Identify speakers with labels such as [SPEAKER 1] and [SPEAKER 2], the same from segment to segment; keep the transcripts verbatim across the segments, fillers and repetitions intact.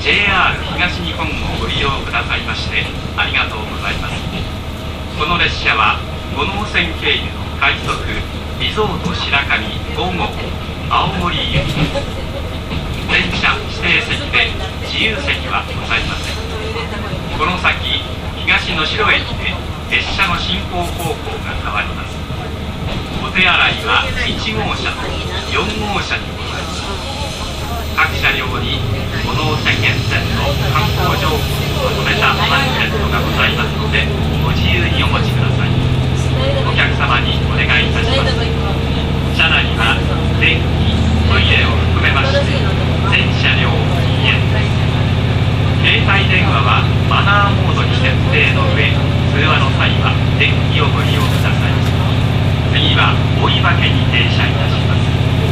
[SPEAKER 1] ジェイアール 東日本をご利用くださいましてありがとうございます。この列車は五能線経由の快速リゾート白神ご号青森行きです。電車指定席で自由席はございません。この先東能代駅で列車の進行方向が変わります。お手洗いはいち号車とよん号車にございます。各車両に五能線沿線の観光情報をまとめたパンフレットがございますのでご自由にお持ちください。お客様にお願いいたします。車内は電気、トイレを含めまして全車両禁煙です。携帯電話はマナーモードに設定の上、通話の際は電気をご利用ください。次は追い分けに停車いたします。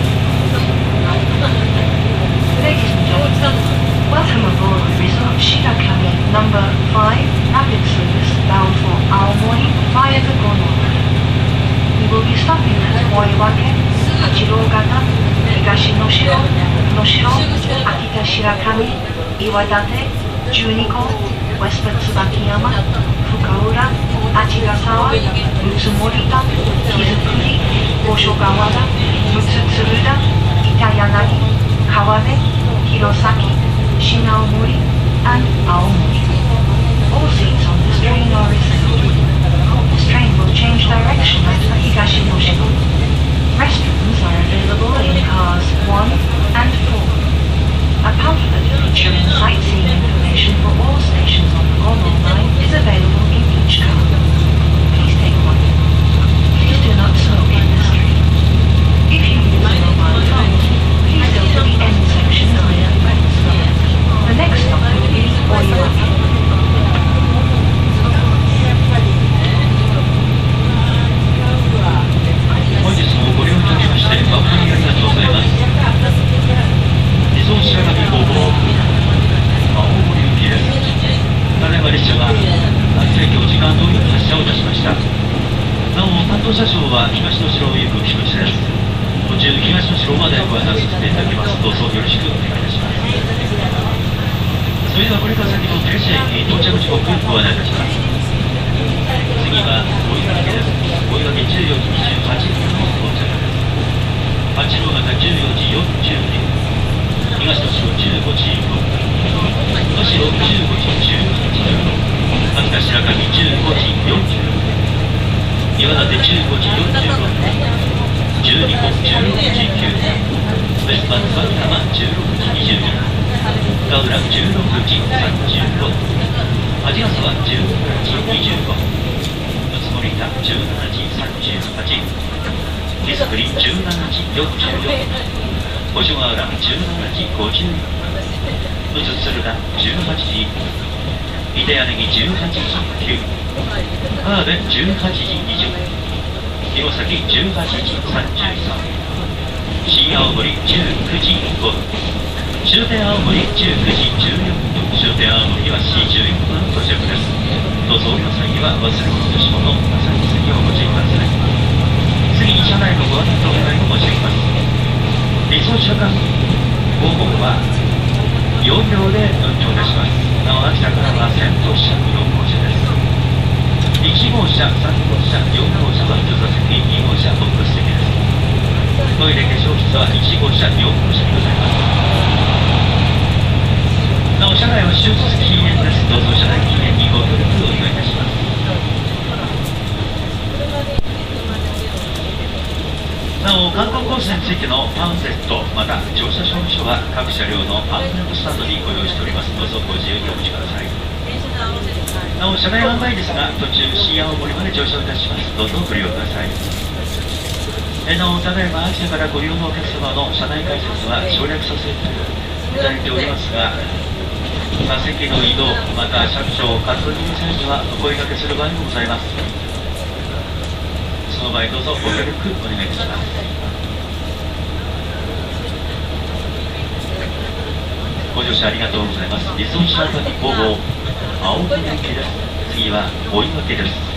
[SPEAKER 2] Ladies and gentlemen, welcome aboard the Resort Shirakami number five rapid service bound for Aomori via the Gono line. We will be stopping at Oiwake, Hachirogata, Higashinoshiro, Noshiro, Akita Shirakami, Iwadate, Juniko, West Tsubakiyama, Fukaura, Achigasawa, Utsumorita, Kizukuri, Oshogawara, Mutsutsuruda, Itayanagi, Kawabe, Hirosaki, Shinaomori, and Aomori. All seats on this train are reserved. This train will change direction at Higashinoshiro. Restrooms are available in cars one and four. A pamphlet featuring sightseeing information for all stations on the Gono line is available in each car. Please take one. Please do not smoke in this train. If you use a mobile phone, please go to the end section of the entrance. The next stop will be Oiwake.
[SPEAKER 3] 本日もご利用いただきまして誠にありがとうございます。リゾート白神ご号青森行きです。ただいま列車は制御時間通り発車をいたしました。なお担当車掌は東能代を行く木口です。途中東能代までご案内させていただきます。どうぞよろしくお願いいたします。それではこれから先の停車駅到着時刻ご案内いたします。次は追い分けです。追い分けじゅうよじにじゅうはちふんの到着です。八郎型じゅうよじよんじゅうにふん、東能代じゅうごじごふん、能代じゅうごじじゅうはちふん、秋田白神じゅうごじよんじゅうろくふん、岩館じゅうごじよんじゅうろくふん、じゅうにごじゅうろくじきゅうふん、ウェスパンツバキ浜じゅうろくじにじゅうにふん、深浦じゅうろくじさんじゅうろくふん、鰺ヶ沢じゅうななじにじゅうごふん、宇都森田じゅうななじさんじゅうはちふん、木造りじゅうななじよんじゅうよんふん、五所川原じゅうななじごじゅうよんふん、宇都鶴田じゅうはちじいっぷん、井出柳じゅうはちじきゅうふん、川辺じゅうはちじにじゅっぷん、弘前じゅうはちじさんじゅうさんふん、新青森じゅうくじごふん、終点青森じゅうくじじゅうよんふん、終点青森はしじゅうよんふんの到着です。どうぞお降りの際には忘れ物とし物、なさい席をお持ちください。次に車内のご案内とお願いを申し上げます。理想車間ご号はよん両で運行いたします。なお秋田からは先頭車よん号車です。いち号車、さん号車、よん号車は普通座席、に号車ボックス席です。トイレ化粧室はいち号車、よん号車にございます。なお車内は終日禁煙です。どうぞ車内禁煙にご協力をお願いいたします。なお観光コースについてのパンフレットまた乗車証明書は各車両のパンフレットスタンドにご用意しております。どうぞご自由にお持ちください。なお車内案内ですが途中新青森まで乗車いたします。どうぞご利用ください。えなおただいま秋田からご利用のお客様の車内解説は省略させていただいておりますが、座席の移動また車掌確認際にはお声掛けする場合もございます。その場合どうぞご協力お願いいたします。ご乗車ありがとうございます。理想白神ご号青森行きです。次は追い分けです。